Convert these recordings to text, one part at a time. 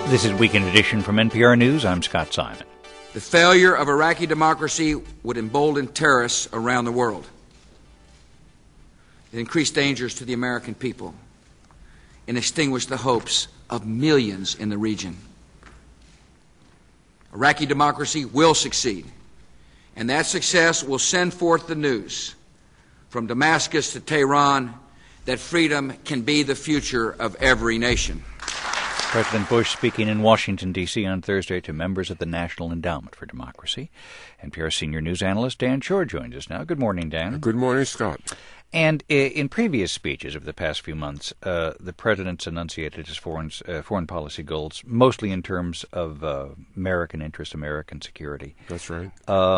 This is Weekend Edition from NPR News. I'm Scott Simon. The failure of Iraqi democracy would embolden terrorists around the world. It increased dangers to the American people and extinguish the hopes of millions in the region. Iraqi democracy will succeed, and that success will send forth the news from Damascus to Tehran that freedom can be the future of every nation. President Bush speaking in Washington, D.C. on Thursday to members of the National Endowment for Democracy. NPR senior news analyst Dan Shor joins us now. Good morning, Dan. Good morning, Scott. And in previous speeches of the past few months, the president's enunciated his foreign policy goals, mostly in terms of American interest, American security. That's right.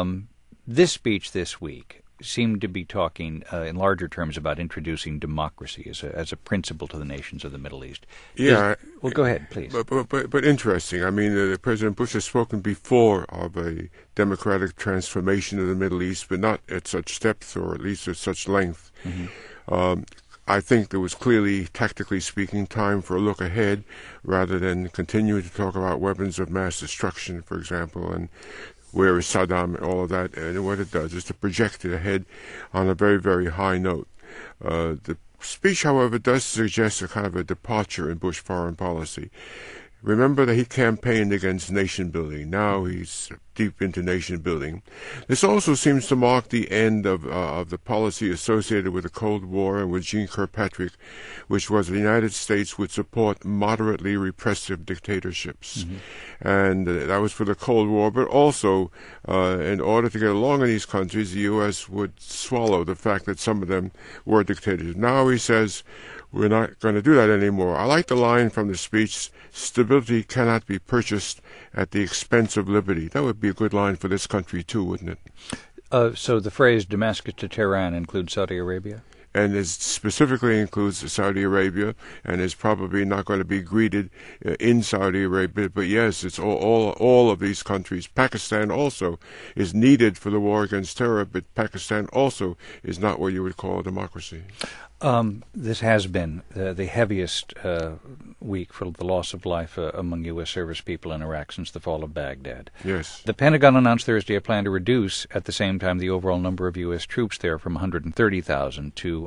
This speech this week seemed to be talking in larger terms about introducing democracy as a principle to the nations of the Middle East. Yeah. Well, go ahead, please. But interesting. I mean, President Bush has spoken before of a democratic transformation of the Middle East, but not at such depth or at least at such length. Mm-hmm. I think there was clearly, tactically speaking, time for a look ahead rather than continuing to talk about weapons of mass destruction, for example, and where is Saddam, all of that. And what it does is to project it ahead on a very, very high note. The speech, however, does suggest a kind of a departure in Bush foreign policy. Remember that he campaigned against nation building. Now he's deep into nation building. This also seems to mark the end of the policy associated with the Cold War and with Jeane Kirkpatrick, which was the United States would support moderately repressive dictatorships. Mm-hmm. And that was for the Cold War, but also in order to get along in these countries, the U.S. would swallow the fact that some of them were dictators. Now he says, we're not going to do that anymore. I like the line from the speech, stability cannot be purchased at the expense of liberty. That would be a good line for this country, too, wouldn't it? So the phrase Damascus to Tehran includes Saudi Arabia? And it specifically includes Saudi Arabia, and is probably not going to be greeted in Saudi Arabia. But yes, it's all of these countries. Pakistan also is needed for the war against terror, but Pakistan also is not what you would call a democracy. This has been the heaviest week for the loss of life among U.S. service people in Iraq since the fall of Baghdad. Yes. The Pentagon announced Thursday a plan to reduce, at the same time, the overall number of U.S. troops there from 130,000 to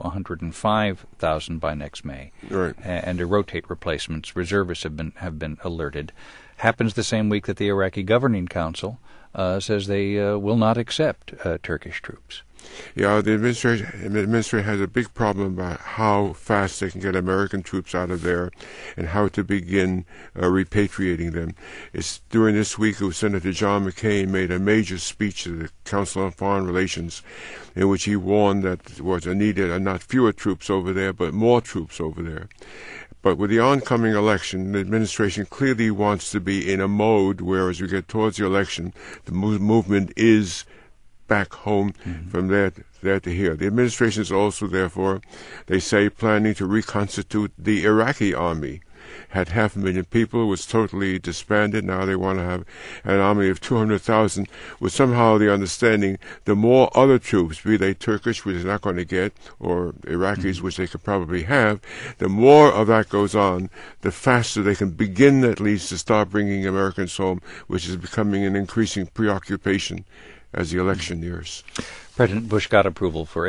105,000 by next May. Right. And to rotate replacements. Reservists have been alerted. Happens the same week that the Iraqi Governing Council says they will not accept Turkish troops. Yeah, the administration has a big problem about how fast they can get American troops out of there and how to begin repatriating them. It's during this week Senator John McCain made a major speech to the Council on Foreign Relations in which he warned that there was needed not fewer troops over there, but more troops over there. But with the oncoming election, the administration clearly wants to be in a mode where, as we get towards the election, the movement is back home, mm-hmm. from there to here. The administration is also, therefore, they say, planning to reconstitute the Iraqi army. Had 500,000 people, was totally disbanded. Now they want to have an army of 200,000, with somehow the understanding the more other troops, be they Turkish, which they're not going to get, or Iraqis, mm-hmm. which they could probably have, the more of that goes on, the faster they can begin at least to start bringing Americans home, which is becoming an increasing preoccupation as the election nears. President Bush got approval for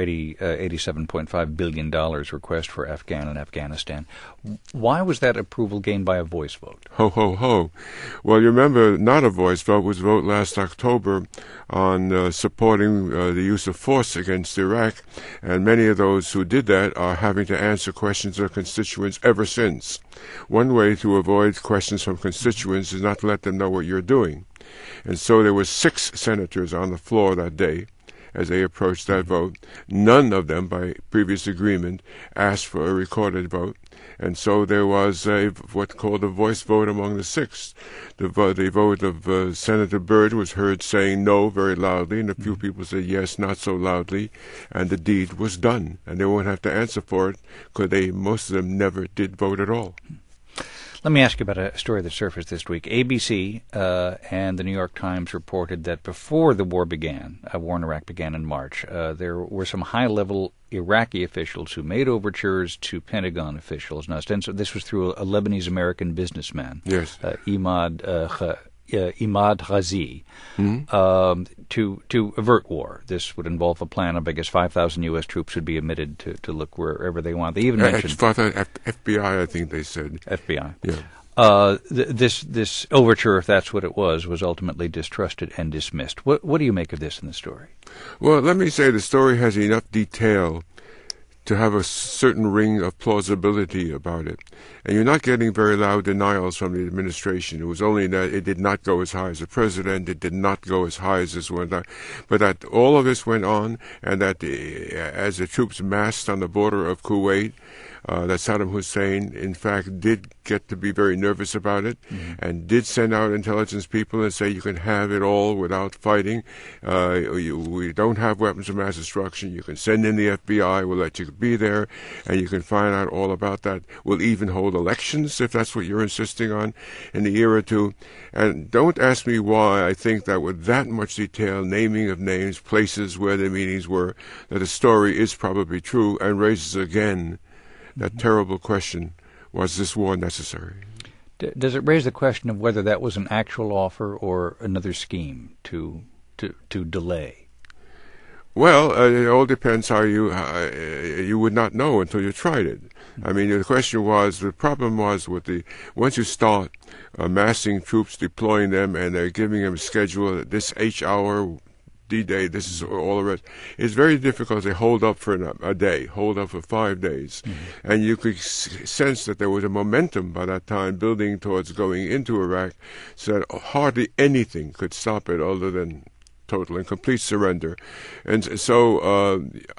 $87.5 billion request for Afghan and Afghanistan. Why was that approval gained by a voice vote? Ho, ho, ho. Well, you remember, not a voice vote, was a vote last October on supporting the use of force against Iraq, and many of those who did that are having to answer questions of constituents ever since. One way to avoid questions from constituents is not to let them know what you're doing. And so there were 6 senators on the floor that day as they approached that vote. None of them, by previous agreement, asked for a recorded vote. And so there was what's called a voice vote among the 6. The vote of Senator Byrd was heard saying no very loudly, and a few people said yes, not so loudly, and the deed was done. And they won't have to answer for it because most of them never did vote at all. Let me ask you about a story that surfaced this week. ABC and the New York Times reported that before the war in Iraq began in March, there were some high-level Iraqi officials who made overtures to Pentagon officials. Now, this was through a Lebanese-American businessman, Yes. Imad Ghazi, to avert war. This would involve a plan of, I guess, 5,000 U.S. troops would be admitted to look wherever they want. They even mentioned FBI, I think they said. FBI. Yeah. This overture, if that's what it was ultimately distrusted and dismissed. What do you make of this in the story? Well, let me say the story has enough detail to have a certain ring of plausibility about it. And you're not getting very loud denials from the administration. It was only that it did not go as high as the president, it did not go as high as this one, but that all of this went on, and that as the troops massed on the border of Kuwait, that Saddam Hussein, in fact, did get to be very nervous about it, and did send out intelligence people and say you can have it all without fighting. We don't have weapons of mass destruction. You can send in the FBI. We'll let you be there, and you can find out all about that. We'll even hold elections if that's what you're insisting on in a year or two. And don't ask me why I think that with that much detail, naming of names, places where the meetings were, that the story is probably true and raises again that terrible question, was this war necessary? Does it raise the question of whether that was an actual offer or another scheme to delay? Well, it all depends how you would not know until you tried it. I mean, the problem was once you start amassing troops, deploying them, and they're giving them a schedule, this H-hour, D-Day, this is all of it. It's very difficult to hold up for a day, hold up for 5 days. And you could sense that there was a momentum by that time building towards going into Iraq, so that hardly anything could stop it other than total and complete surrender. And so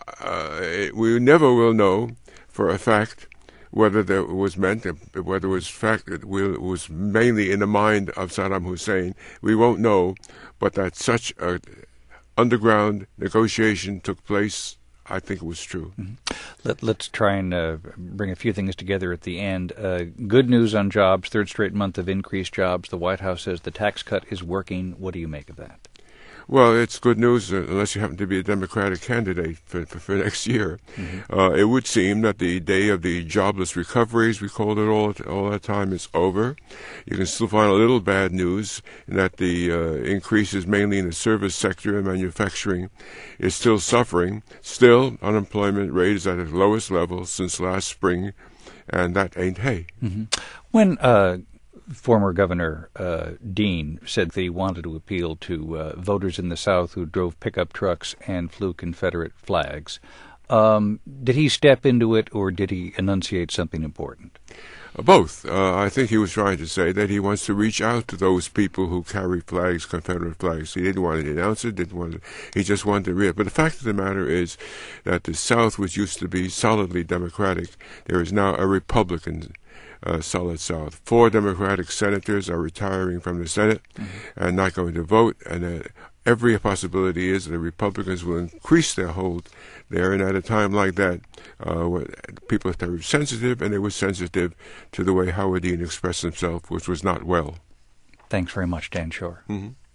we never will know for a fact whether that was meant, whether it was fact that it was mainly in the mind of Saddam Hussein. We won't know, but that such a underground negotiation took place, I think it was true. Let's try and bring a few things together at the end. Good news on jobs, third straight month of increased jobs. The White House says the tax cut is working. What do you make of that? Well, it's good news unless you happen to be a Democratic candidate for next year. It would seem that the day of the jobless recovery, as we called it all that time, is over. You can still find a little bad news in that the increases mainly in the service sector and manufacturing is still suffering. Still, unemployment rate is at its lowest level since last spring, and that ain't hay. When former Governor Dean said that he wanted to appeal to voters in the South who drove pickup trucks and flew Confederate flags. Did he step into it, or did he enunciate something important? Both. I think he was trying to say that he wants to reach out to those people who carry flags, Confederate flags. He didn't want to denounce it, he just wanted to read it. But the fact of the matter is that the South, which used to be solidly Democratic, there is now a Republican solid South. 4 Democratic senators are retiring from the Senate and not going to vote, and every possibility is that the Republicans will increase their hold there. And at a time like that, people are very sensitive, and they were sensitive to the way Howard Dean expressed himself, which was not well. Thanks very much, Dan Shor.